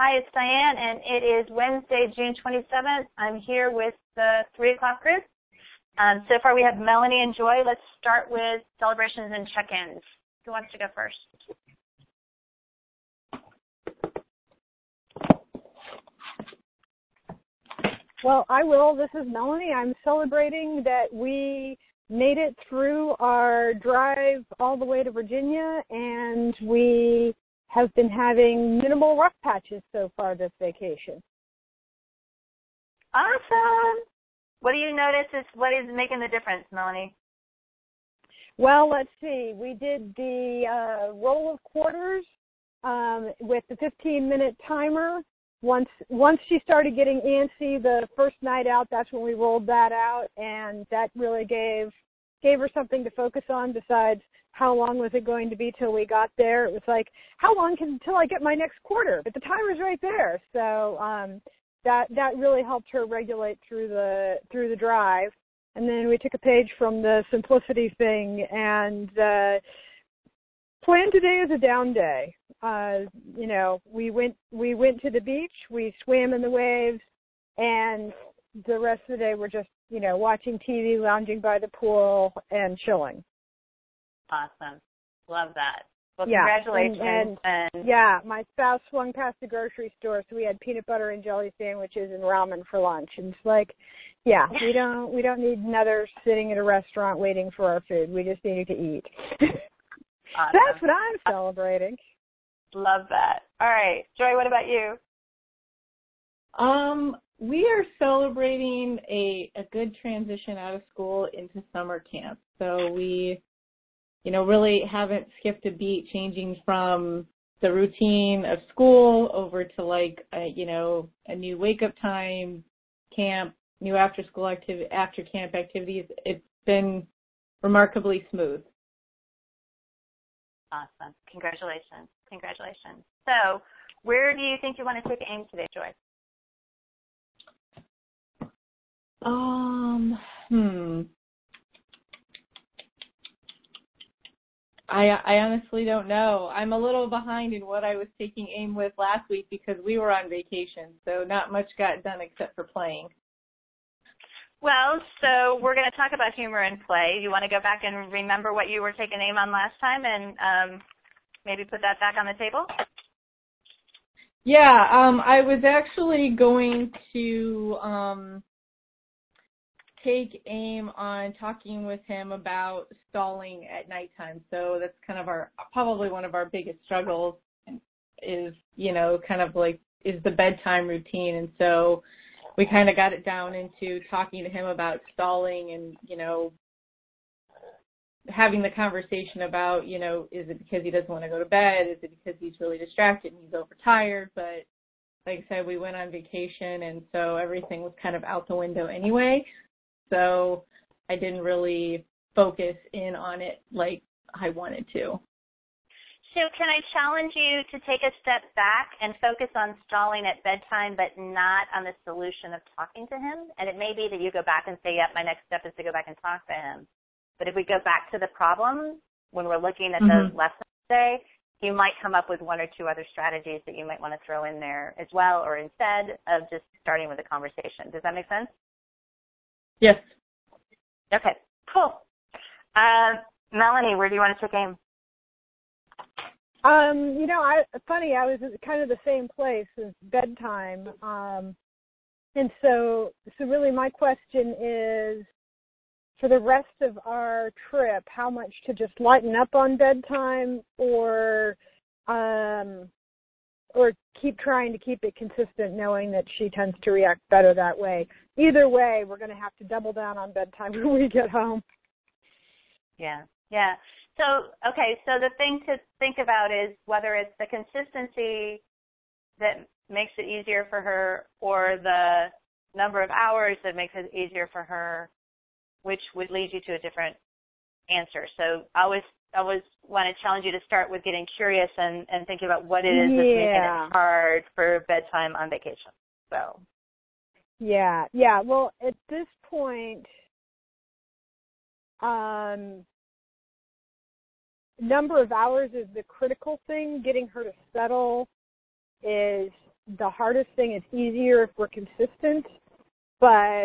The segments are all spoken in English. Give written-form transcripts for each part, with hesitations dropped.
Hi, it's Diane, and it is Wednesday, June 27th. I'm here with the 3 o'clock group. So far we have Melanie and Joy. Let's start with celebrations and check-ins. Who wants to go first? Well, I will. This is Melanie. I'm celebrating that we made it through our drive all the way to Virginia, and we have been having minimal rough patches so far this vacation. Awesome. What do you notice what is making the difference, Melanie? Well, let's see. We did the roll of quarters with the 15-minute timer. Once she started getting antsy the first night out, that's when we rolled that out, and that really gave her something to focus on besides how long was it going to be till we got there. It was like, how long until I get my next quarter? But the timer's right there. So that really helped her regulate through the drive. And then we took a page from the simplicity thing, and plan today is a down day. We went to the beach, we swam in the waves, and the rest of the day we're just, watching TV, lounging by the pool, and chilling. Awesome. Love that. Well, yeah. Congratulations. And my spouse swung past the grocery store, so we had peanut butter and jelly sandwiches and ramen for lunch. And it's like, yeah, we don't need another sitting at a restaurant waiting for our food. We just needed to eat. Awesome. That's what I'm celebrating. Love that. All right. Joy, what about you? We are celebrating a good transition out of school into summer camp. So we, really haven't skipped a beat, changing from the routine of school over to a new wake-up time, camp, new after-school activity, after-camp activities. It's been remarkably smooth. Awesome. Congratulations. So, where do you think you want to take aim today, Joy? I honestly don't know. I'm a little behind in what I was taking aim with last week because we were on vacation, so not much got done except for playing. Well, so we're going to talk about humor and play. You want to go back and remember what you were taking aim on last time and maybe put that back on the table? Yeah, I was actually going to take aim on talking with him about stalling at nighttime. So that's kind of probably one of our biggest struggles is, is the bedtime routine. And so we kind of got it down into talking to him about stalling and, having the conversation about, is it because he doesn't want to go to bed? Is it because he's really distracted and he's overtired? But like I said, we went on vacation, and so everything was kind of out the window anyway. So I didn't really focus in on it like I wanted to. So can I challenge you to take a step back and focus on stalling at bedtime, but not on the solution of talking to him? And it may be that you go back and say, yep, my next step is to go back and talk to him. But if we go back to the problem, when we're looking at those lessons today, you might come up with one or two other strategies that you might want to throw in there as well, or instead of just starting with a conversation. Does that make sense? Yes. Okay, cool. Melanie, where do you want to take aim? I was at kind of the same place as bedtime. And so really my question is, for the rest of our trip, how much to just lighten up on bedtime or keep trying to keep it consistent, knowing that she tends to react better that way. Either way, we're going to have to double down on bedtime when we get home. Yeah. So the thing to think about is whether it's the consistency that makes it easier for her or the number of hours that makes it easier for her, which would lead you to a different answer. So I always want to challenge you to start with getting curious and thinking about what it is that's making it hard for bedtime on vacation. So. Yeah. Well, at this point, number of hours is the critical thing. Getting her to settle is the hardest thing. It's easier if we're consistent, but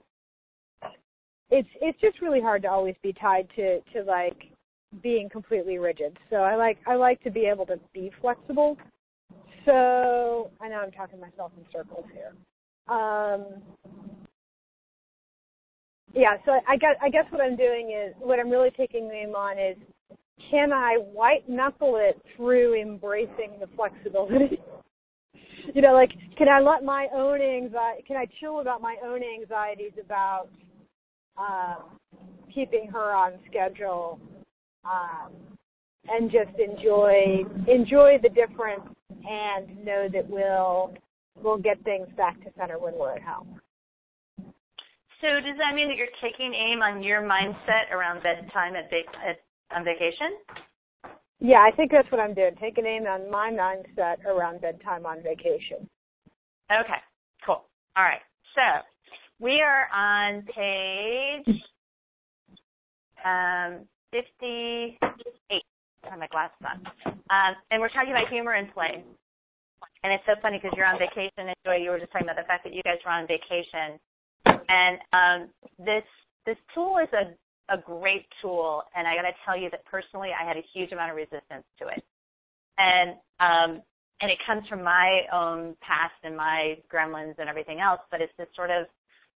it's just really hard to always be tied to like being completely rigid. So I like to be able to be flexible. So I know I'm talking myself in circles here. Yeah, so I guess what I'm doing is, what I'm really taking aim on is, can I white knuckle it through embracing the flexibility? You know, like, can I let my own anxiety, can I chill about my own anxieties about keeping her on schedule, and just enjoy the difference and know that we'll get things back to center when we're at home. So does that mean that you're taking aim on your mindset around bedtime on vacation? Yeah, I think that's what I'm doing, taking aim on my mindset around bedtime on vacation. Okay, cool. All right. So we are on page 58. I have my glasses on. And we're talking about humor and play. And it's so funny because you're on vacation, and Joy, you were just talking about the fact that you guys were on vacation. And this tool is a great tool, and I got to tell you that personally I had a huge amount of resistance to it. And it comes from my own past and my gremlins and everything else, but it's this sort of,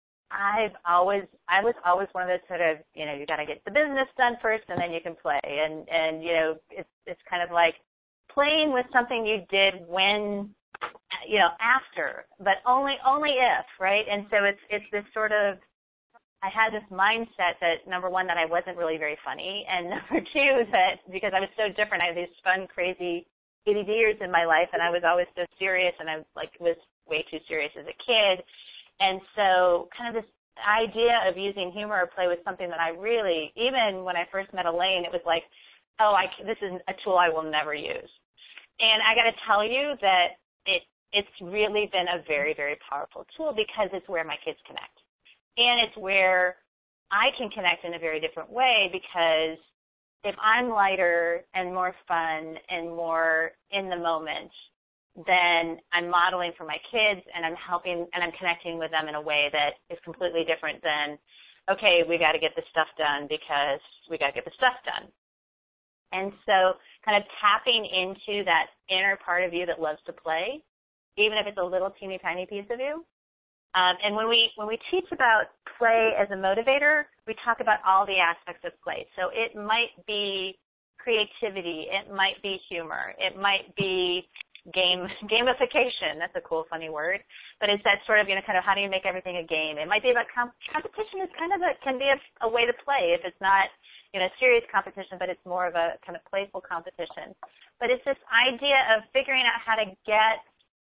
I was always one of those sort of, you know, you got to get the business done first and then you can play. And you know, it's kind of like playing with something you did when, you know, after, but only if, right? And so it's this sort of, I had this mindset that, number one, that I wasn't really very funny, and number two, that because I was so different, I had these fun, crazy ADD years in my life, and I was always so serious, and I was way too serious as a kid. And so kind of this idea of using humor or play was something that I really, even when I first met Elaine, it was like, oh, this is a tool I will never use. And I got to tell you that it's really been a very, very powerful tool because it's where my kids connect. And it's where I can connect in a very different way, because if I'm lighter and more fun and more in the moment, then I'm modeling for my kids, and I'm helping and I'm connecting with them in a way that is completely different than, okay, we got to get this stuff done because we got to get the stuff done. And so kind of tapping into that inner part of you that loves to play, even if it's a little teeny tiny piece of you. And when we teach about play as a motivator, we talk about all the aspects of play. So it might be creativity, it might be humor, it might be gamification. That's a cool, funny word. But it's that sort of, you know, kind of how do you make everything a game? It might be about competition. Is kind of can be a way to play if it's not, you know, serious competition, but it's more of a kind of playful competition. But it's this idea of figuring out how to get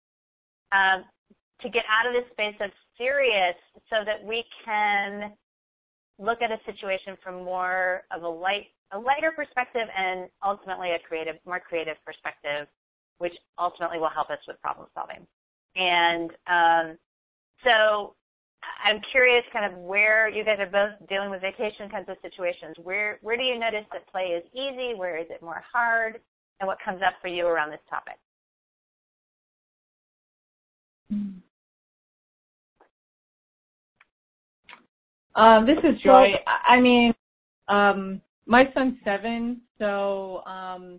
out of this space of serious so that we can look at a situation from more of a lighter perspective and ultimately a more creative perspective, which ultimately will help us with problem solving. And so I'm curious kind of where you guys are both dealing with vacation kinds of situations. Where do you notice that play is easy? Where is it more hard? And what comes up for you around this topic? This is Joy. I mean, my son's 7, so I'm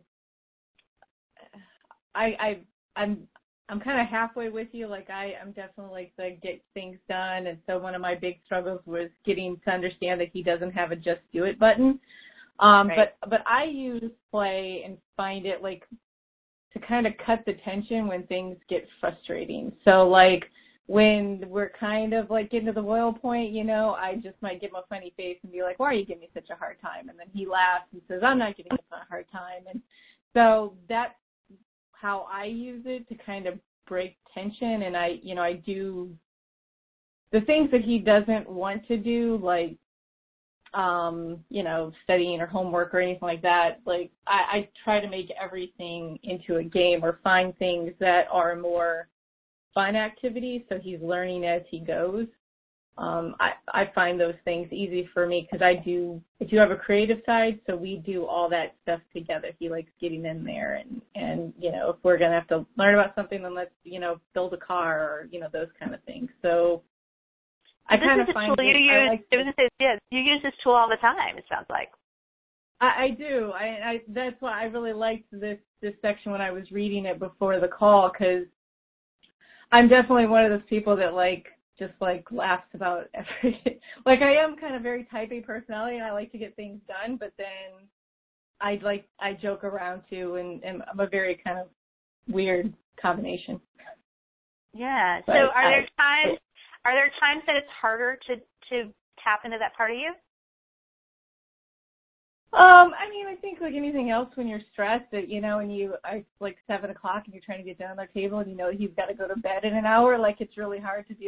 kind of halfway with you. Like I'm definitely like the get things done, and so one of my big struggles was getting to understand that he doesn't have a just do it button. Right. But I use play and find it like to kind of cut the tension when things get frustrating. So like when we're kind of like getting to the boil point, you know, I just might give him a funny face and be like, why are you giving me such a hard time? And then he laughs and says, I'm not giving you a hard time. And so that's how I use it to kind of break tension. And I do the things that he doesn't want to do, like, studying or homework or anything like that. Like I try to make everything into a game or find things that are more fun activities so he's learning as he goes. I find those things easy for me because I do have a creative side, so we do all that stuff together. He likes getting in there and if we're going to have to learn about something, then let's, build a car or, those kind of things. So I kind of find you use this tool all the time, it sounds like. I do. That's why I really liked this section when I was reading it before the call, because I'm definitely one of those people that just laughs about everything. I am kind of very type A personality, and I like to get things done, but then I joke around too, and I'm a very kind of weird combination. Yeah. But so are there times that it's harder to tap into that part of you? I think like anything else, when you're stressed, that and it's like 7:00 and you're trying to get down on their table, and he's got to go to bed in an hour. It's really hard to be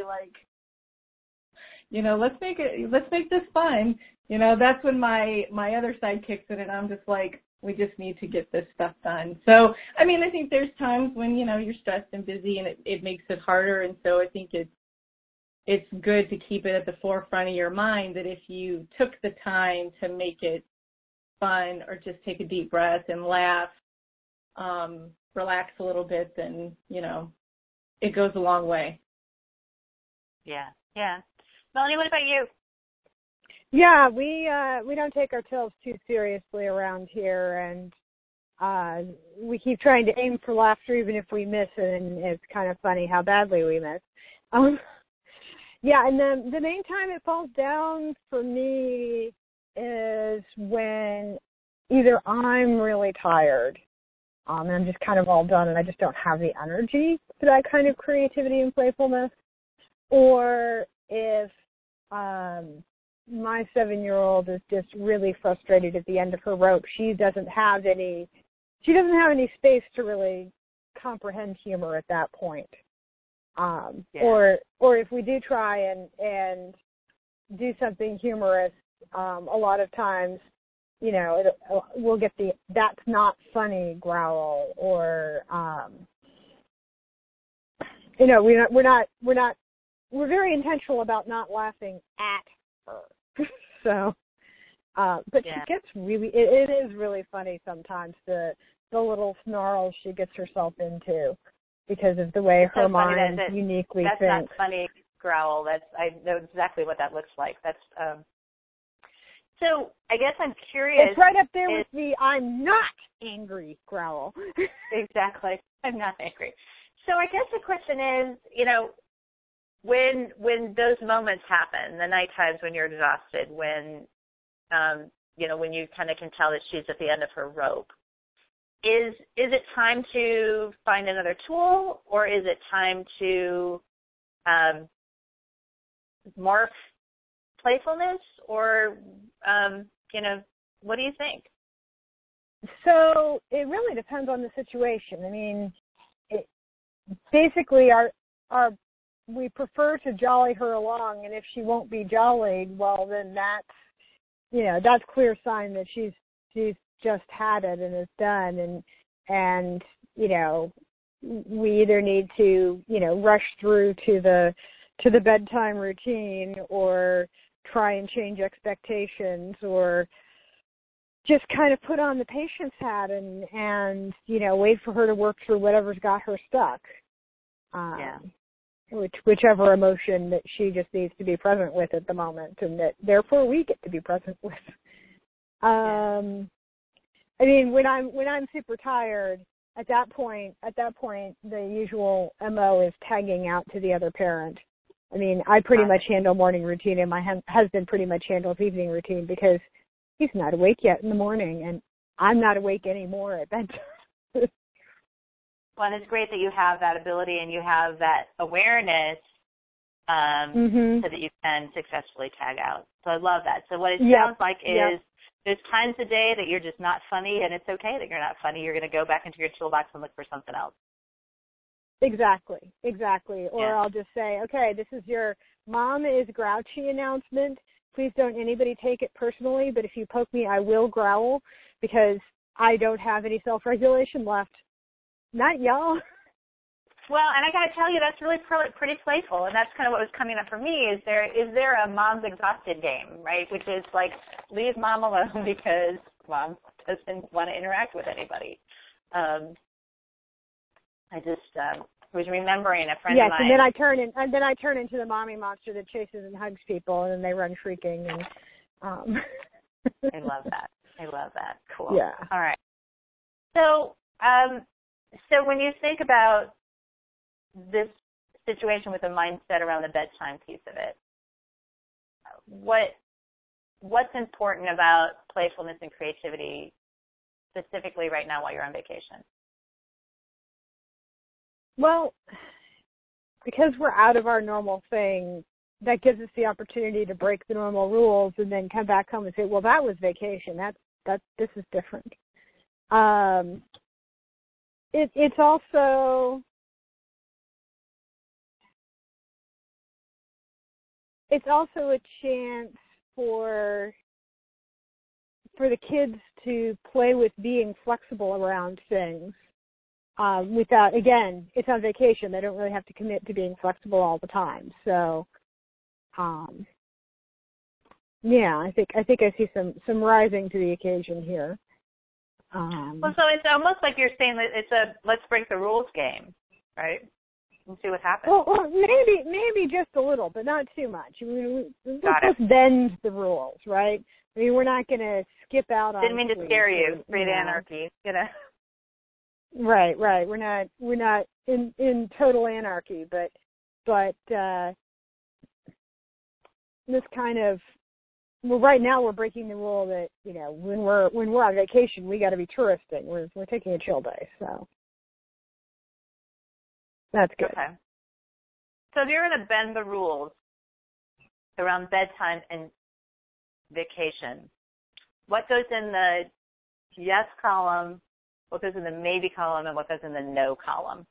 let's make this fun. That's when my other side kicks in, and I'm just like, we just need to get this stuff done. So I think there's times when you're stressed and busy, and it makes it harder. And so I think it's good to keep it at the forefront of your mind that if you took the time to make it fun or just take a deep breath and laugh, relax a little bit, then, it goes a long way. Yeah. Yeah. Melanie, what about you? Yeah, we don't take ourselves too seriously around here, and we keep trying to aim for laughter even if we miss it, and it's kind of funny how badly we miss. Yeah, and the main time it falls down for me is when either I'm really tired, and I'm just kind of all done, and I just don't have the energy for that kind of creativity and playfulness, or if my 7-year-old is just really frustrated at the end of her rope. She doesn't have any space to really comprehend humor at that point. Or if we do try and do something humorous, a lot of times, we'll get the "that's not funny" growl, or we're very intentional about not laughing at her. So, but she gets it is really funny sometimes, the little snarls she gets herself into because of the way her mind uniquely thinks. That's not funny growl. I know exactly what that looks like. That's so I guess I'm curious. It's right up there with the "I'm not angry" growl. Exactly. I'm not angry. So I guess the question is, when those moments happen, the night times when you're exhausted, when when you kind of can tell that she's at the end of her rope, is it time to find another tool, or is it time to morph playfulness, or what do you think? So it really depends on the situation. Basically we prefer to jolly her along, and if she won't be jollied, well, then that's clear sign that she's just had it and is done, and we either need to rush through to the bedtime routine, or try and change expectations, or just kind of put on the patience hat and wait for her to work through whatever's got her stuck. Whichever emotion that she just needs to be present with at the moment, and that therefore we get to be present with. When I'm super tired, at that point, the usual MO is tagging out to the other parent. I pretty much handle morning routine, and my husband pretty much handles evening routine, because he's not awake yet in the morning, and I'm not awake anymore at bedtime. Well, and it's great that you have that ability and you have that awareness so that you can successfully tag out. So I love that. So what it sounds like is there's times a day that you're just not funny, and it's okay that you're not funny. You're going to go back into your toolbox and look for something else. Exactly. Or I'll just say, okay, this is your "Mom is grouchy" announcement. Please don't anybody take it personally, but if you poke me, I will growl, because I don't have any self-regulation left. Not y'all. Well, and I got to tell you, that's really pretty playful, and that's kind of what was coming up for me. Is there a mom's exhausted game, right? Which is like, leave mom alone because mom doesn't want to interact with anybody. I just was remembering a friend of mine. Yes, and then I turn into the mommy monster that chases and hugs people, and then they run shrieking. And I love that. Cool. Yeah. All right. So, so when you think about this situation with the mindset around the bedtime piece of it, what's important about playfulness and creativity specifically right now while you're on vacation? Well, because we're out of our normal thing, that gives us the opportunity to break the normal rules and then come back home and say, well, that was vacation. This is different. It's also a chance for the kids to play with being flexible around things. Without, again, it's on vacation. They don't really have to commit to being flexible all the time. So, yeah, I think I see some rising to the occasion here. Well, so it's almost like you're saying that it's a let's break the rules game, right? And see what happens. Well, maybe just a little, but not too much. I mean, let's bend the rules, right? I mean, we're not going to skip out on. Didn't mean to scare you. Great anarchy, you know. Right. We're not in total anarchy, but this kind of, well, right now we're breaking the rule that, you know, when we're on vacation, we got to be touristing. We're taking a chill day, so that's good. Okay. So if you're going to bend the rules around bedtime and vacation, what goes in the yes column, what goes in the maybe column, and what goes in the no column?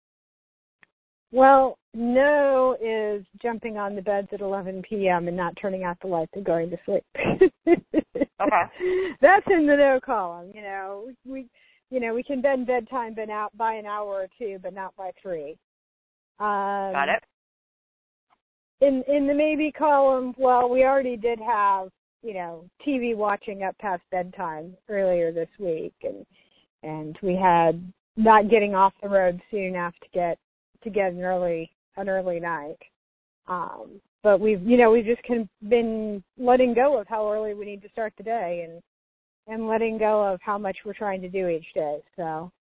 Well, no is jumping on the beds at 11 p.m. and not turning out the lights and going to sleep. Okay. That's in the no column. You know, we can bend bedtime out by an hour or two, but not by 3. Got it. In the maybe column, well, we already did have, you know, TV watching up past bedtime earlier this week, and we had not getting off the road soon enough to get an early night. But we've just been letting go of how early we need to start the day and letting go of how much we're trying to do each day. So.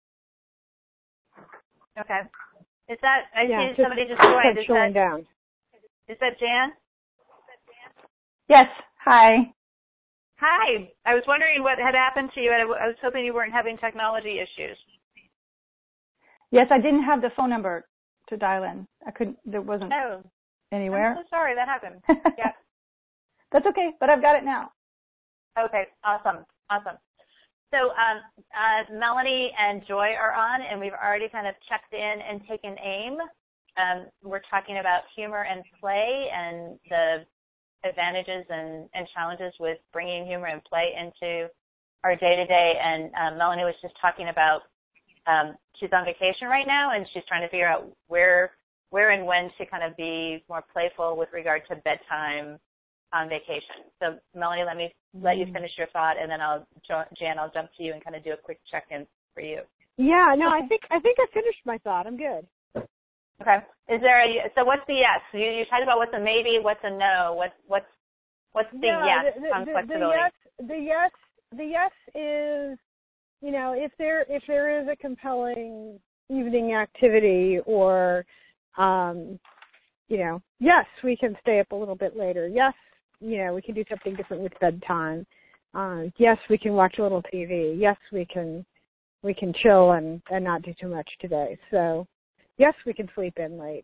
Okay. Is that, I see somebody just joined. Down. Is that Jan? Yes. Hi. Hi. I was wondering what had happened to you. I was hoping you weren't having technology issues. Yes, I didn't have the phone number to dial in. There wasn't anywhere. I'm so sorry that happened. Yeah. That's okay, but I've got it now. Okay. Awesome. So Melanie and Joy are on, and we've already kind of checked in and taken aim. We're talking about humor and play and the advantages and challenges with bringing humor and play into our day-to-day. And Melanie was just talking about she's on vacation right now, and she's trying to figure out where and when to kind of be more playful with regard to bedtime on vacation. So, Melanie, let me let you finish your thought, and then Jan, I'll jump to you and kind of do a quick check-in for you. Yeah, no, I think I finished my thought. I'm good. Okay. So what's the yes? You talked about what's a maybe, what's a no, what's the yes on flexibility? The yes is, you know, if there is a compelling evening activity or, you know, yes, we can stay up a little bit later. Yes, you know, we can do something different with bedtime. Yes, we can watch a little TV. Yes, we can chill and not do too much today. So, yes, we can sleep in late.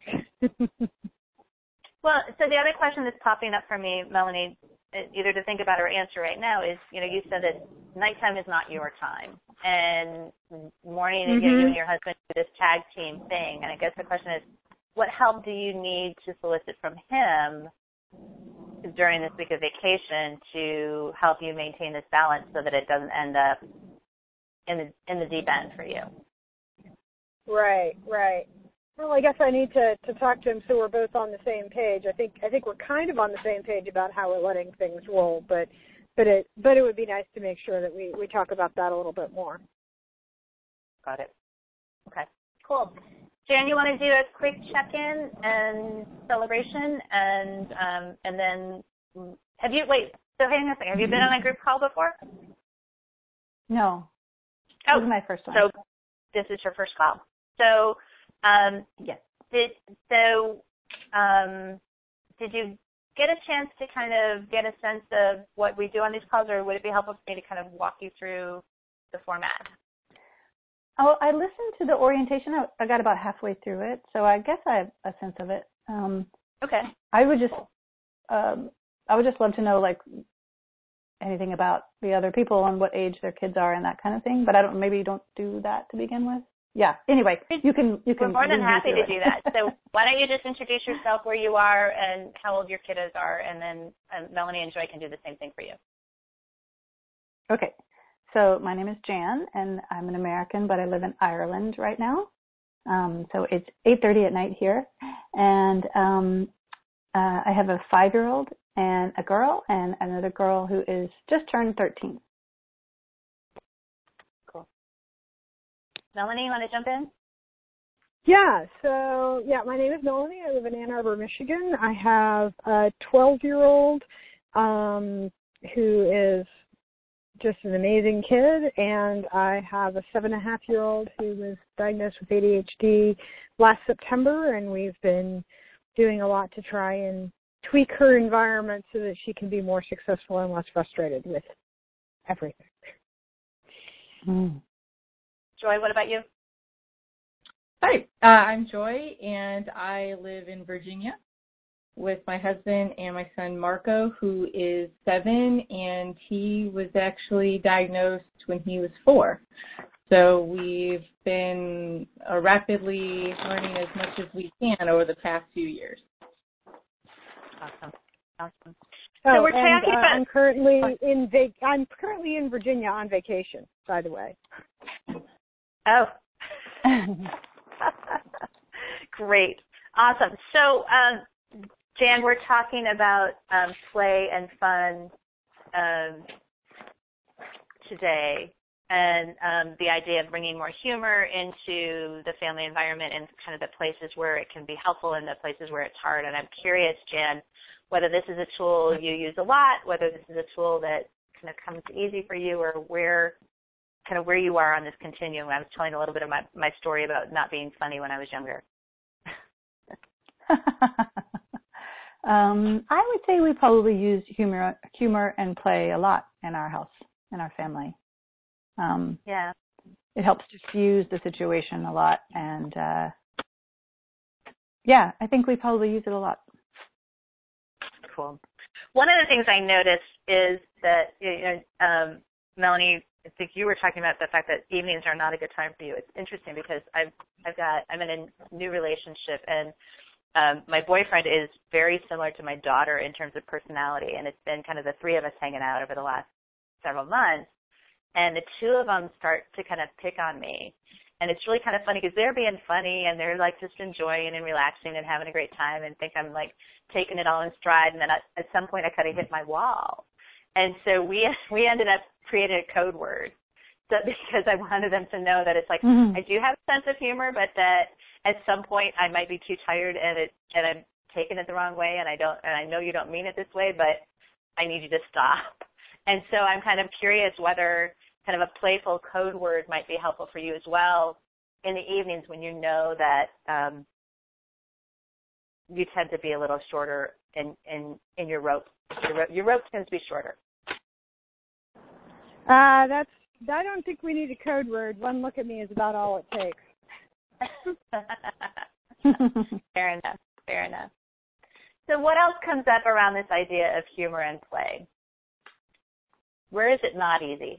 Well, so the other question that's popping up for me, Melanie, either to think about or answer right now is, you know, you said that nighttime is not your time, and morning is you and your husband do this tag team thing. And I guess the question is, what help do you need to solicit from him during this week of vacation to help you maintain this balance so that it doesn't end up in the deep end for you? Right. Well, I guess I need to talk to him so we're both on the same page. I think we're kind of on the same page about how we're letting things roll, but it would be nice to make sure that we talk about that a little bit more. Got it. Okay, cool. Jan, you want to do a quick check-in and celebration, and then have you So hang on a second. Have you been on a group call before? No. Oh, this is my first one. So this is your first call. So yes. Did you get a chance to kind of get a sense of what we do on these calls, or would it be helpful for me to kind of walk you through the format? Oh, I listened to the orientation. I got about halfway through it, so I guess I have a sense of it. Okay. I would just love to know anything about the other people and what age their kids are and that kind of thing. But maybe you don't do that to begin with. Yeah. Anyway, you can. We're more than happy to do that. So why don't you just introduce yourself, where you are, and how old your kiddos are, and then Melanie and Joy can do the same thing for you. Okay. So my name is Jan, and I'm an American, but I live in Ireland right now. So it's 8:30 at night here, and I have a 5-year-old and a girl, and another girl who is just turned 13. Cool. Melanie, you want to jump in? Yeah. So my name is Melanie. I live in Ann Arbor, Michigan. I have a 12-year-old who is just an amazing kid, and I have a 7.5-year-old who was diagnosed with ADHD last September, and we've been doing a lot to try and tweak her environment so that she can be more successful and less frustrated with everything. Joy, what about you? Hi, I'm Joy, and I live in Virginia with my husband and my son Marco, who is 7, and he was actually diagnosed when he was 4. So we've been rapidly learning as much as we can over the past few years. Awesome. So we're talking about. I'm currently in Virginia on vacation, by the way. Oh. Great. Awesome. So, Jan, we're talking about play and fun today, and the idea of bringing more humor into the family environment and kind of the places where it can be helpful and the places where it's hard. And I'm curious, Jan, whether this is a tool you use a lot, whether this is a tool that kind of comes easy for you, or where you are on this continuum. I was telling a little bit of my story about not being funny when I was younger. I would say we probably use humor and play a lot in our house, in our family. Yeah. It helps diffuse the situation a lot, and I think we probably use it a lot. Cool. One of the things I noticed is that, Melanie, I think you were talking about the fact that evenings are not a good time for you. It's interesting because I'm in a new relationship, and my boyfriend is very similar to my daughter in terms of personality, and it's been kind of the three of us hanging out over the last several months, and the two of them start to kind of pick on me. And it's really kind of funny because they're being funny and they're like just enjoying and relaxing and having a great time and think I'm like taking it all in stride. And then at some point I kind of hit my wall. And so we ended up creating a code word because I wanted them to know that it's like, I do have a sense of humor, but that at some point I might be too tired and I'm taking it the wrong way. And I know you don't mean it this way, but I need you to stop. And so I'm kind of curious whether kind of a playful code word might be helpful for you as well in the evenings when you know that you tend to be a little shorter in your rope. Your rope tends to be shorter. I don't think we need a code word. One look at me is about all it takes. Fair enough. So what else comes up around this idea of humor and play? Where is it not easy?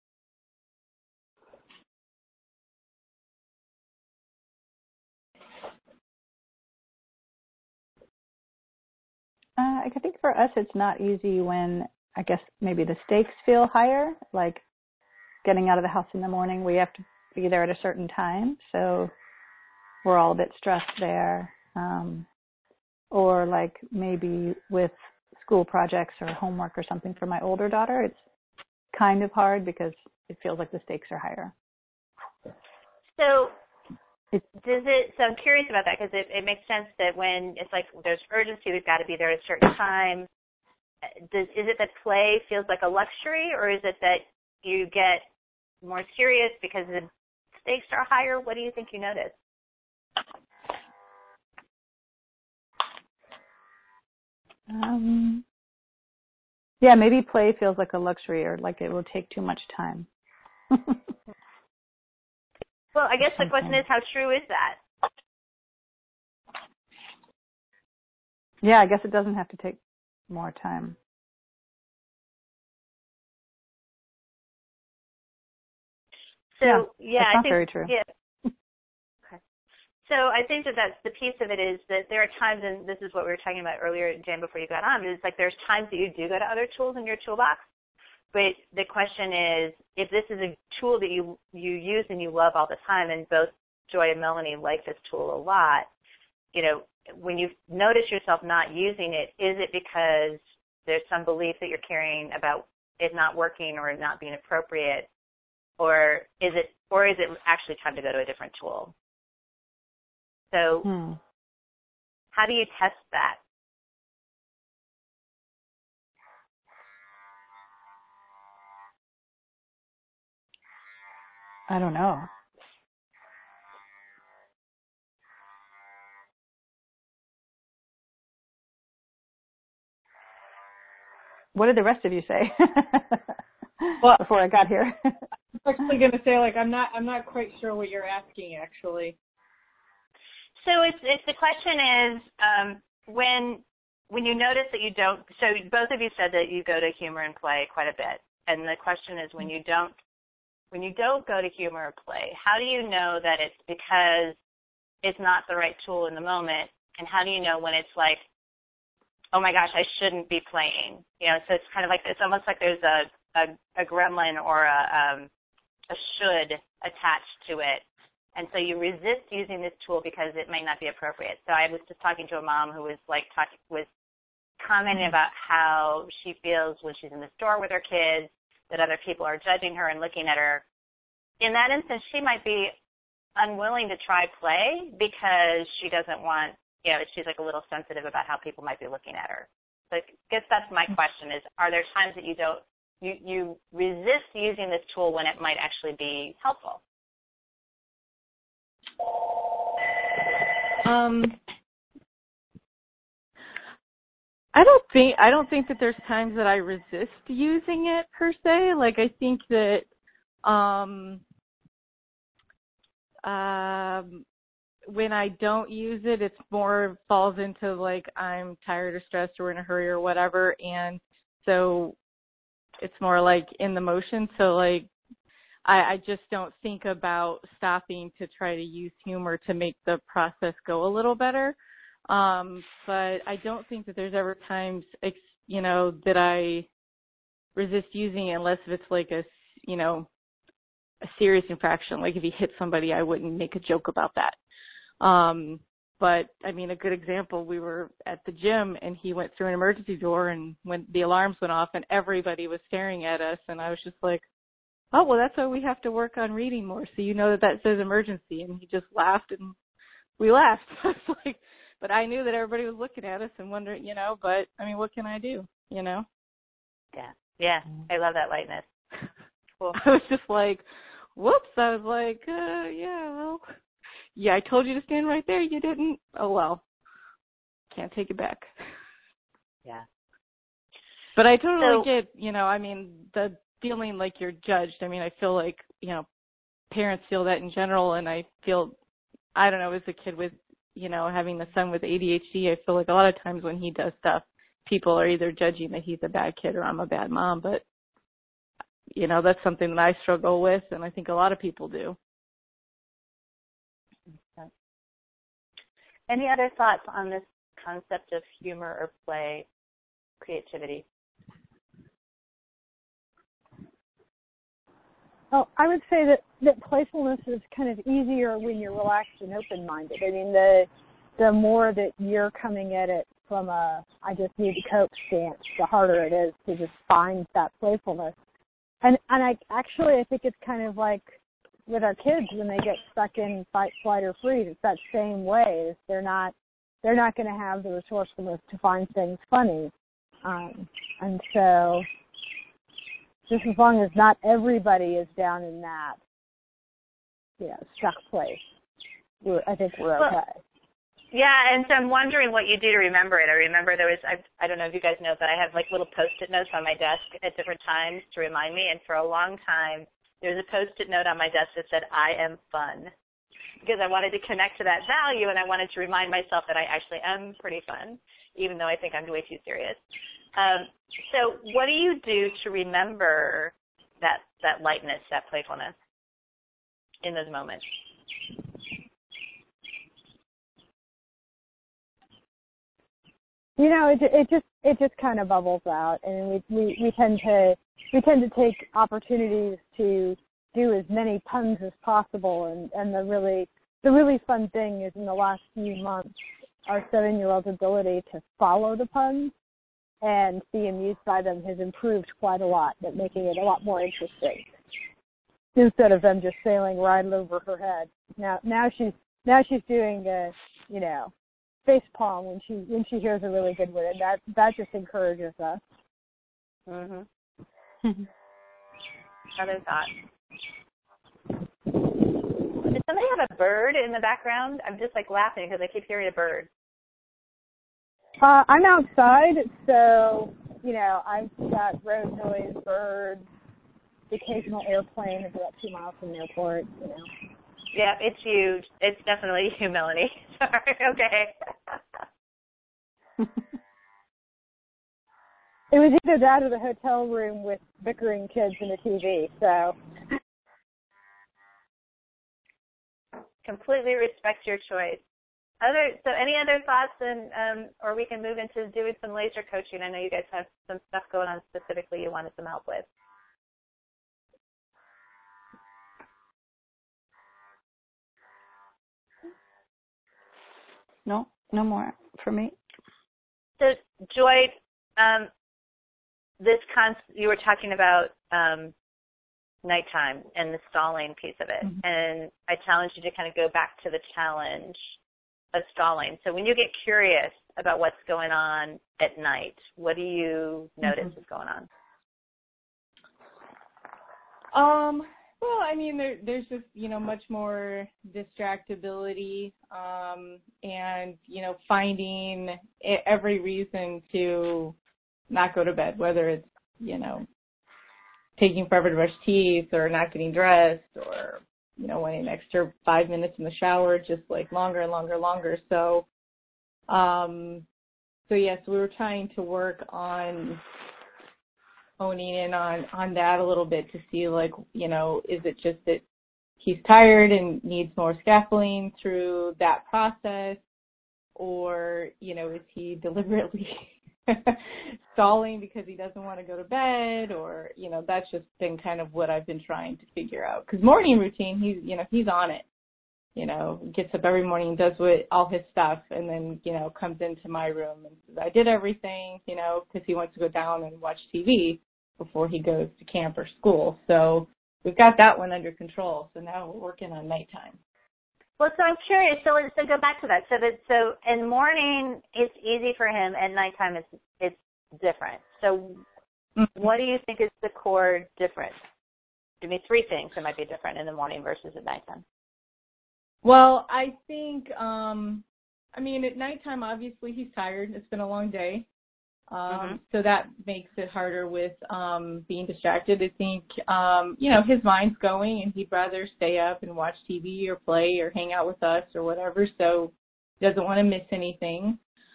I think for us it's not easy when I guess maybe the stakes feel higher, like getting out of the house in the morning. We have to be there at a certain time, so we're all a bit stressed there. Or like maybe with school projects or homework or something for my older daughter, it's kind of hard because it feels like the stakes are higher. So so I'm curious about that because it makes sense that when it's like there's urgency, we've got to be there at a certain time. Is it that play feels like a luxury, or is it that you get more serious because the stakes are higher? What do you think you notice? Yeah, maybe play feels like a luxury or like it will take too much time. Well, I guess the question is, how true is that? Yeah, I guess it doesn't have to take more time. So, I think very true. Yeah. Okay. So I think that's the piece of it is that there are times, and this is what we were talking about earlier, Jan, before you got on, is like there's times that you do go to other tools in your toolbox, but the question is, if this is a tool that you use and you love all the time, and both Joy and Melanie like this tool a lot, when you notice yourself not using it, is it because there's some belief that you're carrying about it not working or it not being appropriate, or is it actually time to go to a different tool? So how do you test that? I don't know. What did the rest of you say before I got here? I'm actually going to say, I'm not quite sure what you're asking, actually. So it's the question is when you notice that you don't. So both of you said that you go to humor and play quite a bit, and the question is when you don't go to humor or play, how do you know that it's because it's not the right tool in the moment, and how do you know when it's like, oh my gosh, I shouldn't be playing? So it's kind of like, it's almost like there's a gremlin or a should attached to it. And so you resist using this tool because it may not be appropriate. So I was just talking to a mom who was commenting about how she feels when she's in the store with her kids, that other people are judging her and looking at her. In that instance, she might be unwilling to try play because she doesn't want, she's like a little sensitive about how people might be looking at her. So I guess that's my question is, are there times that you resist using this tool when it might actually be helpful? I don't think that there's times that I resist using it per se. I think that when I don't use it, it's more falls into I'm tired or stressed or in a hurry or whatever, and so it's more in the motion. So I just don't think about stopping to try to use humor to make the process go a little better. But I don't think that there's ever times, that I resist using it unless it's a serious infraction. If you hit somebody, I wouldn't make a joke about that. But I mean, a good example, we were at the gym and he went through an emergency door, and when the alarms went off and everybody was staring at us, and I was just like, oh, well, that's why we have to work on reading more. So that says emergency. And he just laughed and we laughed. But I knew that everybody was looking at us and wondering, but I mean, what can I do, Yeah. Yeah. I love that lightness. Cool. I was just whoops. I was yeah, I told you to stand right there. You didn't. Oh, well, can't take it back. Yeah. But I totally get, the feeling like you're judged. I mean, I feel parents feel that in general, and I feel, I don't know, as a kid with, having a son with ADHD, I feel like a lot of times when he does stuff, people are either judging that he's a bad kid or I'm a bad mom, but, that's something that I struggle with, and I think a lot of people do. Any other thoughts on this concept of humor or play, creativity? Oh, I would say that playfulness is kind of easier when you're relaxed and open-minded. I mean, the more that you're coming at it from a I just need to cope stance, the harder it is to just find that playfulness. And I think it's kind of like with our kids when they get stuck in fight, flight, or freeze. It's that same way. They're not going to have the resourcefulness to find things funny, and so just as long as not everybody is down in that, stuck place, I think we're okay. Well, yeah, and so I'm wondering what you do to remember it. I remember there was, I don't know if you guys know, but I have like little Post-it notes on my desk at different times to remind me, and for a long time, there was a Post-it note on my desk that said, I am fun, because I wanted to connect to that value, and I wanted to remind myself that I actually am pretty fun, even though I think I'm way too serious. So what do you do to remember that lightness, that playfulness in those moments? It just kind of bubbles out, and we tend to take opportunities to do as many puns as possible, and the really fun thing is in the last few months, our 7-year-old's ability to follow the puns and be amused by them has improved quite a lot, but making it a lot more interesting instead of them just sailing right over her head. Now she's doing face palm when she hears a really good one, and that just encourages us. Mhm. Other thoughts? Did somebody have a bird in the background? I'm just like laughing because I keep hearing a bird. I'm outside, so I've got road noise, birds, the occasional airplane. It's about 2 miles from the airport. Yeah, it's huge. It's definitely you, Melanie. Sorry. Okay. It was either that or the hotel room with bickering kids and the TV. So completely respect your choice. So any other thoughts, and or we can move into doing some laser coaching. I know you guys have some stuff going on specifically you wanted some help with. No more for me. So Joy, you were talking about nighttime and the stalling piece of it, Mm-hmm. and I challenged you to kind of go back to the challenge of stalling. So when you get curious about what's going on at night, what do you notice is going on? Well, I mean, there's just, much more distractibility, and, finding every reason to not go to bed, whether it's, taking forever to brush teeth or not getting dressed or, waiting an extra 5 minutes in the shower, just like longer and longer. So yes, we were trying to work on honing in on that a little bit to see, like, is it just that he's tired and needs more scaffolding through that process, or, is he deliberately stalling because he doesn't want to go to bed, or, that's just been kind of what I've been trying to figure out. Because morning routine, he's on it. Gets up every morning, does all his stuff, and then, comes into my room and says, I did everything, because he wants to go down and watch TV before he goes to camp or school. So we've got that one under control. So now we're working on nighttime. Well, so I'm curious. So go back to that. So in the morning it's easy for him, and nighttime it's different. So what do you think is the core difference? Give me 3 things that might be different in the morning versus at nighttime. Well, I think, at nighttime, obviously he's tired. It's been a long day. So that makes it harder with being distracted. I think, his mind's going, and he'd rather stay up and watch TV or play or hang out with us or whatever, so he doesn't want to miss anything.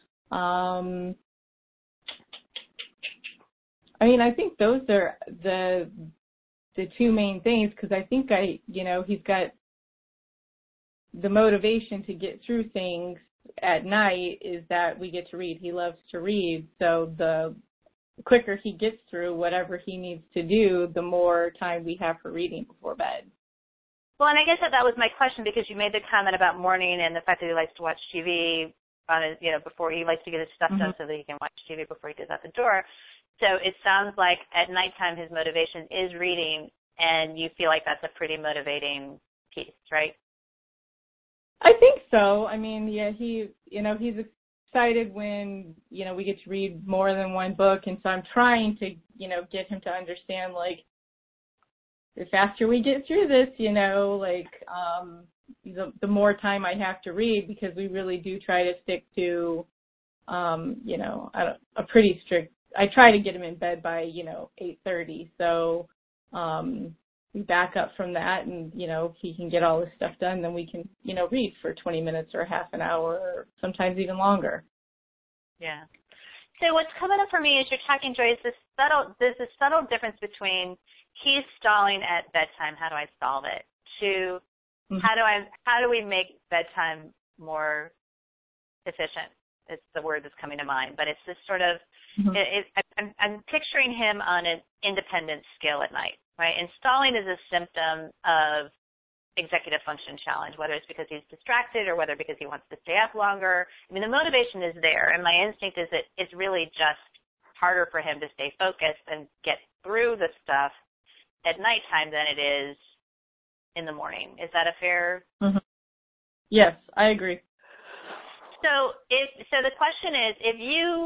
I think those are the 2 main things, because I think he's got the motivation to get through things at night is that we get to read. He loves to read, so the quicker he gets through whatever he needs to do, the more time we have for reading before bed. Well, and I guess that was my question, because you made the comment about morning and the fact that he likes to watch TV on his, before he likes to get his stuff done so that he can watch TV before he goes out the door. So it sounds like at nighttime his motivation is reading, and you feel like that's a pretty motivating piece, right? I think so. I mean, yeah, he's excited when, we get to read more than one book, and so I'm trying to, get him to understand, like, the faster we get through this, the more time I have to read, because we really do try to stick to, a pretty strict, I try to get him in bed by, 8:30. So, we back up from that, and, if he can get all this stuff done, then we can, read for 20 minutes or half an hour, or sometimes even longer. Yeah. So what's coming up for me is you're talking, Joy, there's this subtle difference between he's stalling at bedtime, how do I solve it, to how do we make bedtime more efficient? It's the word that's coming to mind, but it's this sort of, I'm picturing him on an independence scale at night, right? And stalling is a symptom of executive function challenge, whether it's because he's distracted or whether because he wants to stay up longer. I mean, the motivation is there, and my instinct is that it's really just harder for him to stay focused and get through the stuff at nighttime than it is in the morning. Is that a fair? Yes, I agree. So the question is, if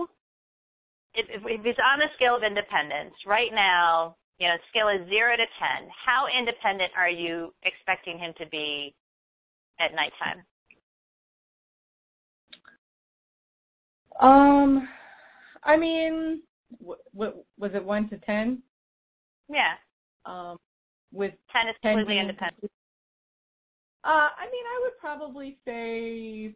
he's on the scale of independence right now, scale is 0 to 10, how independent are you expecting him to be at nighttime? I mean, what was it, 1 to 10? Yeah. With 10 is completely independent. I mean, I would probably say,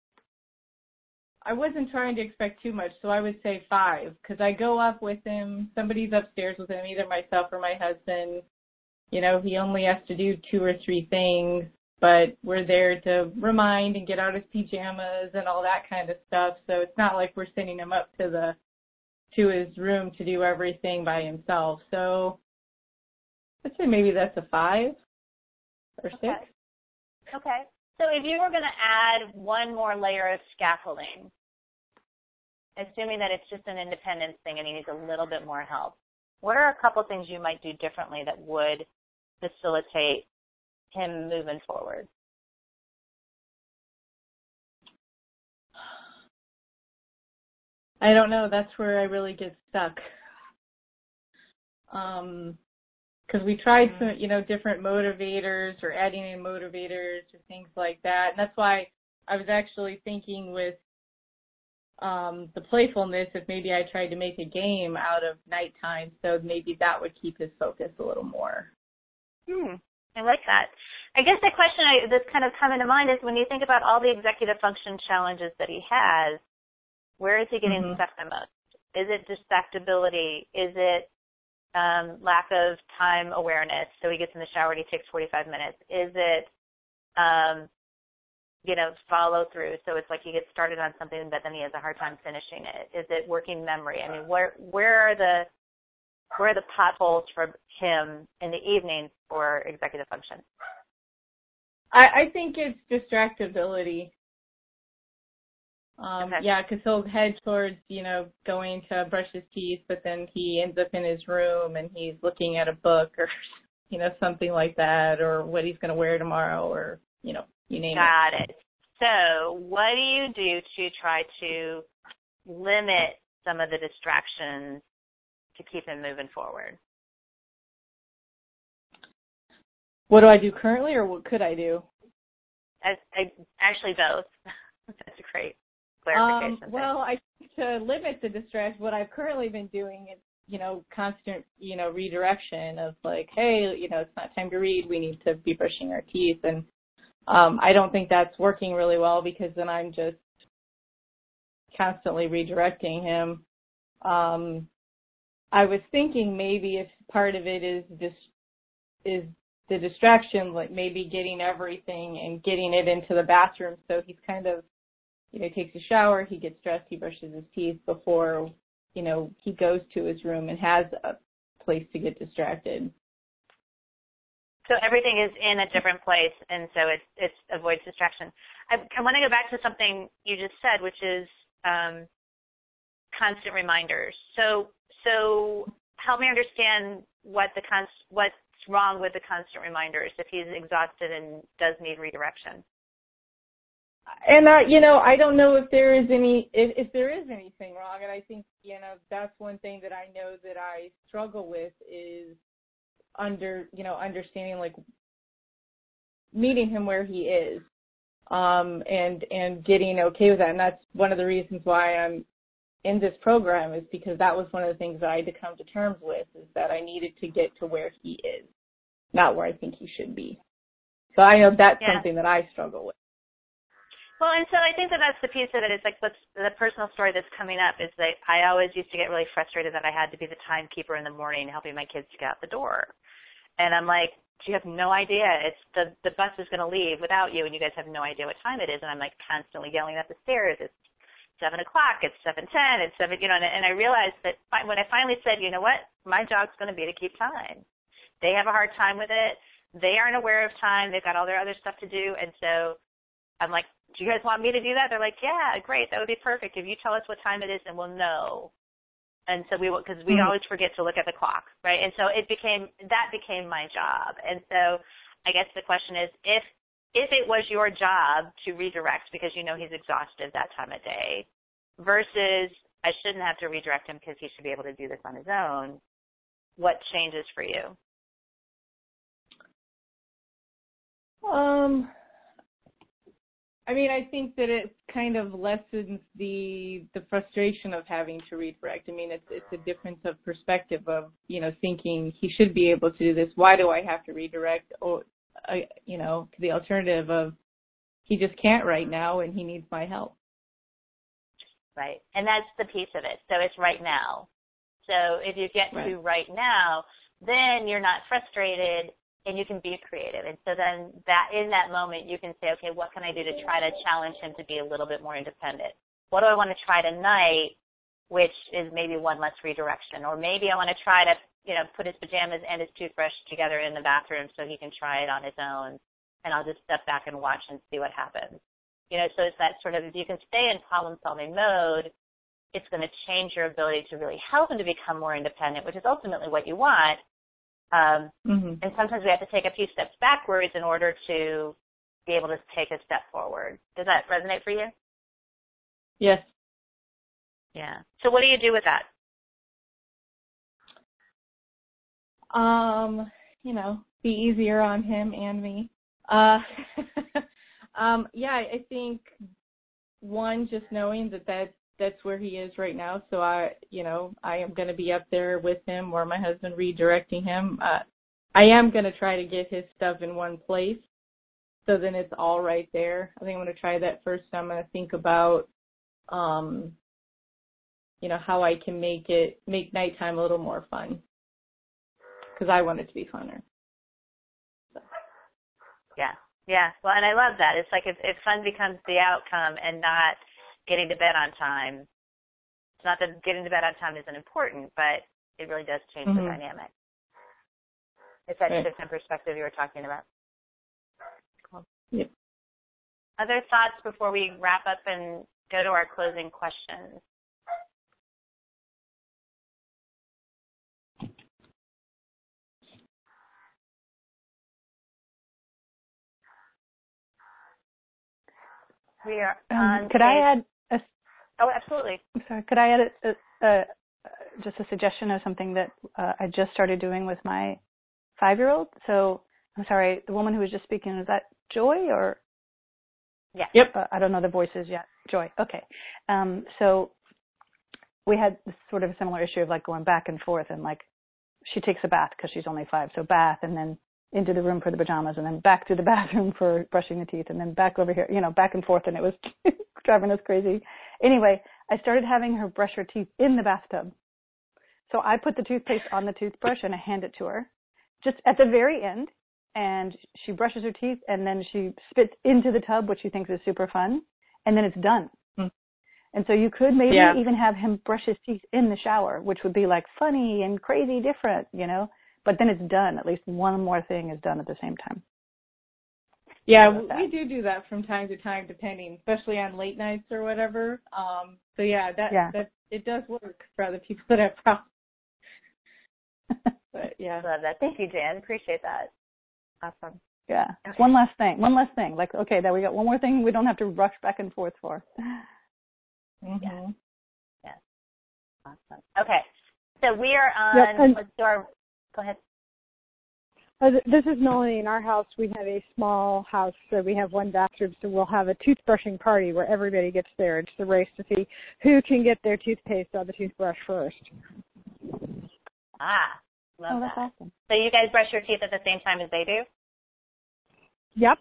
I wasn't trying to expect too much, so I would say 5, because I go up with him, somebody's upstairs with him, either myself or my husband. He only has to do 2 or 3 things, but we're there to remind and get out his pajamas and all that kind of stuff, so it's not like we're sending him up to his room to do everything by himself. So I'd say maybe that's a 5 or 6. Okay. So if you were going to add one more layer of scaffolding, assuming that it's just an independence thing and he needs a little bit more help, what are a couple things you might do differently that would facilitate him moving forward? I don't know. That's where I really get stuck. Because we tried some, different motivators or adding in motivators or things like that. And that's why I was actually thinking with the playfulness, if maybe I tried to make a game out of nighttime, so maybe that would keep his focus a little more. I like that. I guess the question that's kind of coming to mind is, when you think about all the executive function challenges that he has, where is he getting stuck the most? Is it distractibility? Is it lack of time awareness? So he gets in the shower and he takes 45 minutes. Is it, follow through? So it's like he gets started on something, but then he has a hard time finishing it. Is it working memory? I mean, where are the potholes for him in the evening for executive function? I think it's distractibility. Yeah, because he'll head towards, going to brush his teeth, but then he ends up in his room and he's looking at a book or, something like that, or what he's going to wear tomorrow, or, you name it. Got it. So what do you do to try to limit some of the distractions to keep him moving forward? What do I do currently, or what could I do? Actually, both. That's great. Clarification. Well, I think to limit the distraction, what I've currently been doing is, constant, redirection of like, hey, it's not time to read. We need to be brushing our teeth. And I don't think that's working really well, because then I'm just constantly redirecting him. I was thinking maybe if part of it is the distraction, like maybe getting everything and getting it into the bathroom, so he's kind of, takes a shower, he gets dressed, he brushes his teeth before he goes to his room and has a place to get distracted. So everything is in a different place, and so it avoids distraction. I want to go back to something you just said, which is constant reminders. So help me understand what's wrong with the constant reminders if he's exhausted and does need redirection. And I don't know if there is anything wrong, and I think that's one thing that I know that I struggle with is understanding, like, meeting him where he is, and getting okay with that. And that's one of the reasons why I'm in this program, is because that was one of the things that I had to come to terms with, is that I needed to get to where he is, not where I think he should be. So I know that's something that I struggle with. Well, and so I think that's the piece of it. It's like the personal story that's coming up is that I always used to get really frustrated that I had to be the timekeeper in the morning helping my kids to get out the door. And I'm like, you have no idea. It's the bus is going to leave without you, and you guys have no idea what time it is. And I'm like constantly yelling up the stairs. It's 7 o'clock. It's 7:10. It's 7. And I realized that when I finally said, you know what, my job's going to be to keep time. They have a hard time with it. They aren't aware of time. They've got all their other stuff to do. And so I'm like, do you guys want me to do that? They're like, yeah, great. That would be perfect. If you tell us what time it is, then we'll know. And so because we always forget to look at the clock, right? And so that became my job. And so I guess the question is, if it was your job to redirect because he's exhausted that time of day, versus I shouldn't have to redirect him because he should be able to do this on his own, what changes for you? I think that it kind of lessens the frustration of having to redirect. It's a difference of perspective of, thinking he should be able to do this. Why do I have to redirect? Or, to the alternative of he just can't right now and he needs my help. Right. And that's the piece of it. So it's right now. So if you get to right now, then you're not frustrated and you can be creative. And so then in that moment, you can say, okay, what can I do to try to challenge him to be a little bit more independent? What do I want to try tonight, which is maybe one less redirection? Or maybe I want to try to, put his pajamas and his toothbrush together in the bathroom so he can try it on his own. And I'll just step back and watch and see what happens. So it's that sort of, if you can stay in problem-solving mode, it's going to change your ability to really help him to become more independent, which is ultimately what you want. And sometimes we have to take a few steps backwards in order to be able to take a step forward. Does that resonate for you? Yes. Yeah. So what do you do with that? Be easier on him and me. I think one, just knowing that's where he is right now. So I am going to be up there with him or my husband redirecting him. I am going to try to get his stuff in one place so then it's all right there. I think I'm going to try that first. I'm going to think about, how I can make nighttime a little more fun because I want it to be funner. So. Yeah. Yeah. Well, and I love that. It's like if fun becomes the outcome and not getting to bed on time. It's not that getting to bed on time isn't important, but it really does change the dynamic. It's that shift in perspective you were talking about. Cool. Yep. Other thoughts before we wrap up and go to our closing questions? We are on could I add Oh, absolutely. I'm sorry. Could I add just a suggestion of something that I just started doing with my 5-year-old? So, I'm sorry, the woman who was just speaking, is that Joy or? Yeah. Yep. I don't know the voices yet. Joy. Okay. So we had this sort of a similar issue of like going back and forth, and like she takes a bath because she's only 5, so bath and then into the room for the pajamas and then back to the bathroom for brushing the teeth and then back over here, back and forth, and it was driving us crazy. Anyway, I started having her brush her teeth in the bathtub. So I put the toothpaste on the toothbrush and I hand it to her just at the very end, and she brushes her teeth and then she spits into the tub, which she thinks is super fun, and then it's done. And so you could maybe Yeah. even have him brush his teeth in the shower, which would be like funny and crazy different, you know, but then it's done. At least one more thing is done at the same time. Yeah, we do that from time to time, depending, especially on late nights or whatever. So that it does work for other people that have problems. But yeah, love that. Thank you, Jan. Appreciate that. Awesome. Yeah. Okay. One last thing. Like, okay, there we go. One more thing we don't have to rush back and forth for. Mm-hmm. Yes. Awesome. Okay. So we are on. Let's do our. Go ahead. This is Melanie. In our house, we have a small house, so we have one bathroom, so we'll have a toothbrushing party where everybody gets there. It's a race to see who can get their toothpaste on the toothbrush first. Love that's that. awesome. So you guys brush your teeth at the same time as they do? Yep.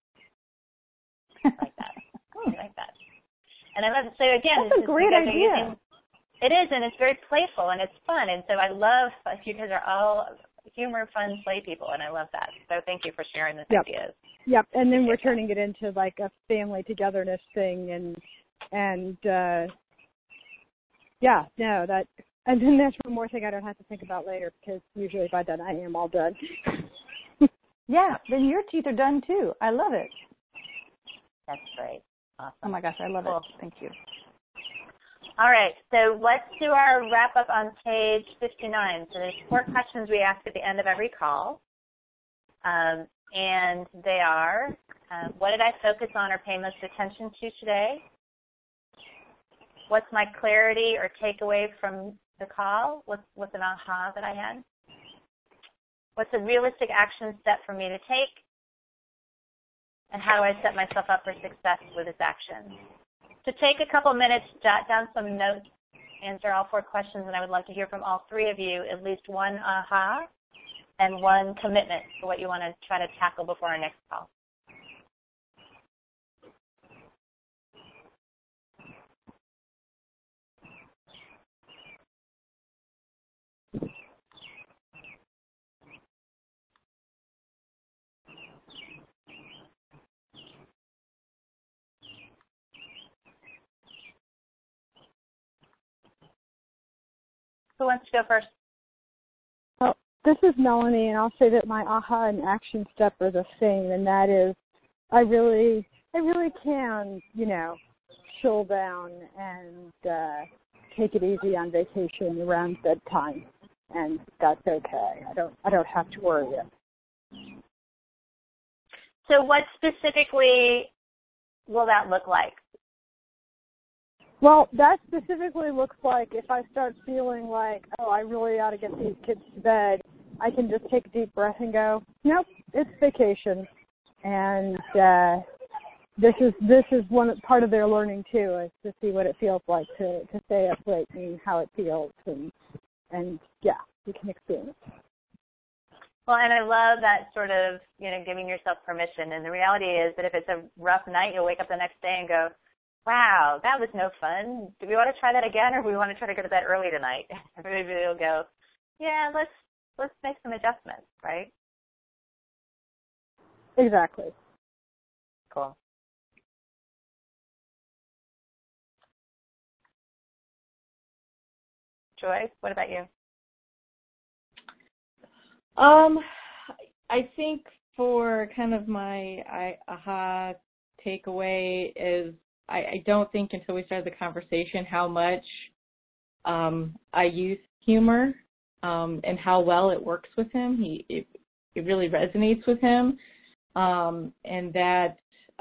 I like that. I like that. And I love it. So again, that's a great idea. It is, and it's very playful and it's fun. And so I love, you guys are all humor, fun, play people, and I love that. So thank you for sharing these ideas. Yep, and then we're turning it into like a family togetherness thing, and then there's one more thing I don't have to think about later, because usually by then I am all done. Yeah, then your teeth are done too. I love it. That's great. Awesome. Oh my gosh, I love it. Thank you. All right, so let's do our wrap-up on page 59. So there's 4 questions we ask at the end of every call, and they are, what did I focus on or pay most attention to today? What's my clarity or takeaway from the call? What's an aha that I had? What's a realistic action step for me to take? And how do I set myself up for success with this action? So take a couple minutes, jot down some notes, answer all 4 questions, and I would like to hear from all 3 of you at least one aha and one commitment for what you want to try to tackle before our next call. Who wants to go first? Well, this is Melanie, and I'll say that my aha and action step are the same, and that is I really can, chill down and take it easy on vacation around bedtime, and that's okay. I don't have to worry yet. So what specifically will that look like? Well, that specifically looks like if I start feeling like, I really ought to get these kids to bed, I can just take a deep breath and go, nope, it's vacation. And this is one part of their learning too, is to see what it feels like to stay up late and how it feels, and you can experience. Well, and I love that sort of, giving yourself permission. And the reality is that if it's a rough night, you'll wake up the next day and go, wow, that was no fun. Do we want to try that again, or do we want to try to go to bed early tonight? Everybody will go, yeah, let's make some adjustments, right? Exactly. Cool. Joy, what about you? I think for kind of my aha takeaway is I don't think until we started the conversation how much I use humor and how well it works with him. It really resonates with him, and that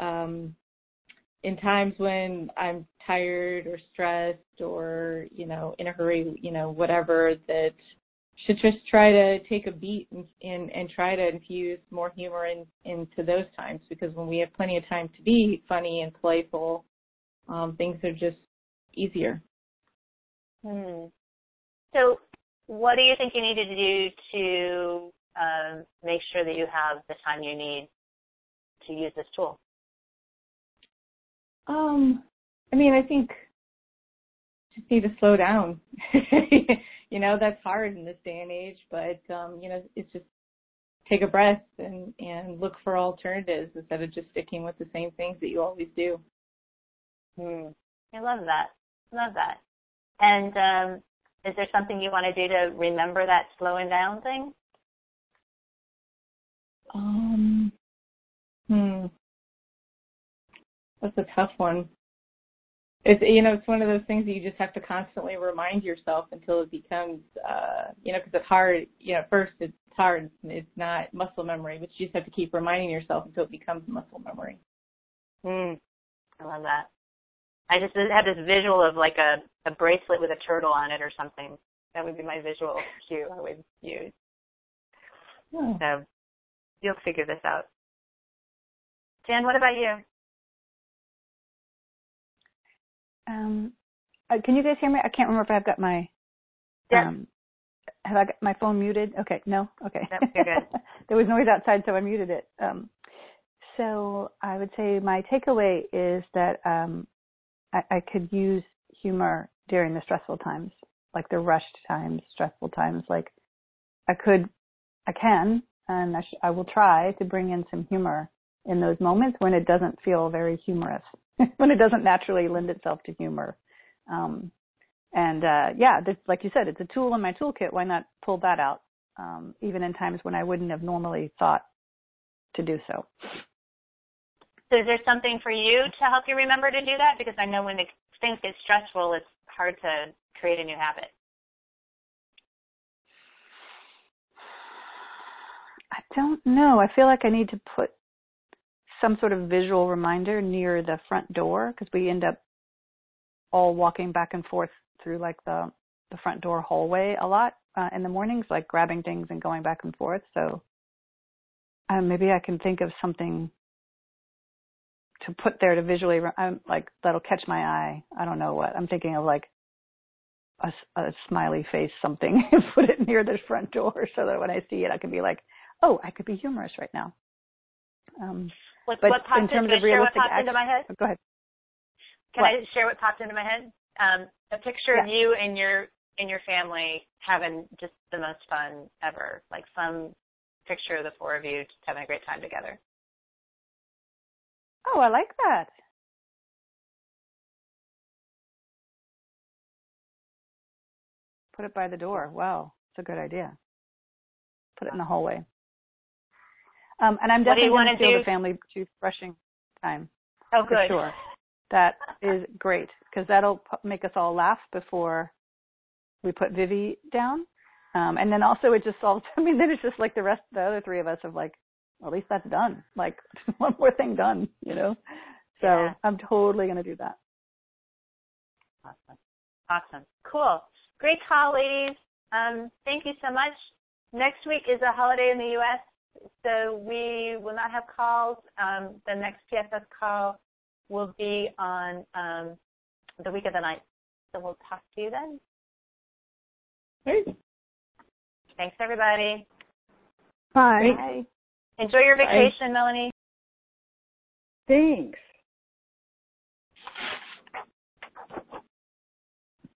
in times when I'm tired or stressed or in a hurry, whatever, that should just try to take a beat and try to infuse more humor into those times, because when we have plenty of time to be funny and playful, things are just easier. So what do you think you need to do to make sure that you have the time you need to use this tool? I think just need to slow down. That's hard in this day and age, but, it's just take a breath and look for alternatives instead of just sticking with the same things that you always do. I love that. Love that. And is there something you want to do to remember that slowing down thing? That's a tough one. It's, you know, it's one of those things that you just have to constantly remind yourself until it becomes, you know, because it's hard, you know, at first it's hard. It's not muscle memory, but you just have to keep reminding yourself until it becomes muscle memory. I love that. I just had this visual of like a bracelet with a turtle on it or something. That would be my visual cue I would use. Oh. So you'll figure this out. Jan, what about you? Can you guys hear me? I can't remember if I've got my Yeah. have I got my phone muted? Okay, no? Okay. Yep, you're good. There was noise outside, so I muted it. So I would say my takeaway is that I could use humor during the stressful times, like the rushed times, stressful times. Like I can, and I will try to bring in some humor in those moments when it doesn't feel very humorous, when it doesn't naturally lend itself to humor. Like you said, it's a tool in my toolkit. Why not pull that out, even in times when I wouldn't have normally thought to do so? So is there something for you to help you remember to do that? Because I know when things get stressful, it's hard to create a new habit. I don't know. I feel like I need to put some sort of visual reminder near the front door, because we end up all walking back and forth through like the front door hallway a lot in the mornings, like grabbing things and going back and forth. So maybe I can think of something to put there to visually, like that'll catch my eye. I don't know what. I'm thinking of like a smiley face, something, and put it near the front door so that when I see it, I can be like, oh, I could be humorous right now. What popped into my head? Go ahead. Can I share what popped into my head? A picture of you and your family having just the most fun ever. Like some picture of the four of you just having a great time together. Oh, I like that. Put it by the door. Wow, it's a good idea. Put it in the hallway. And I'm definitely going to steal the family toothbrushing time. Oh, good. For sure. That is great, because that'll make us all laugh before we put Vivi down. And then also it just solves, then it's just like the other three of us have like, well, at least that's done. Like one more thing done, you know? So yeah. I'm totally going to do that. Awesome. Cool. Great call, ladies. Thank you so much. Next week is a holiday in the U.S., so we will not have calls. The next PSS call will be on the week of the 9th. So we'll talk to you then. Great. Thanks, everybody. Bye. Bye. Enjoy your vacation, Melanie. Thanks.